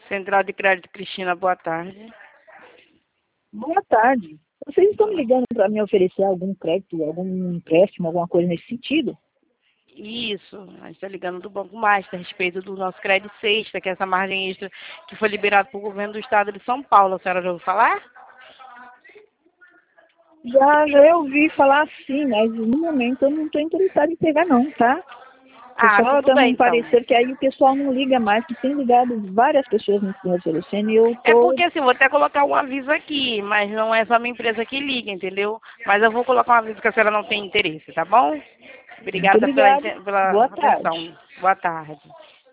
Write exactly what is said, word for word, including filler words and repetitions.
Central de Crédito Cristina, boa tarde. Boa tarde. Vocês estão me ligando para me oferecer algum crédito, algum empréstimo, alguma coisa nesse sentido? Isso, a gente está ligando do Banco Master a respeito do nosso crédito sexta, que é essa margem extra que foi liberada pelo governo do estado de São Paulo. A senhora já ouviu falar? Já, já ouvi falar sim, mas no momento eu não estou interessado em pegar não, tá? Tô Ah, só tudo dando bem um então. parecer que aí o pessoal não liga mais, que tem ligado várias pessoas me oferecendo e eu É tô... porque assim, vou até colocar um aviso aqui, mas não é só minha empresa que liga, entendeu? Mas eu vou colocar um aviso que a senhora não tem interesse, tá bom? Muito Obrigada pela, obrigado. inte- pela Boa atenção. tarde. Boa tarde.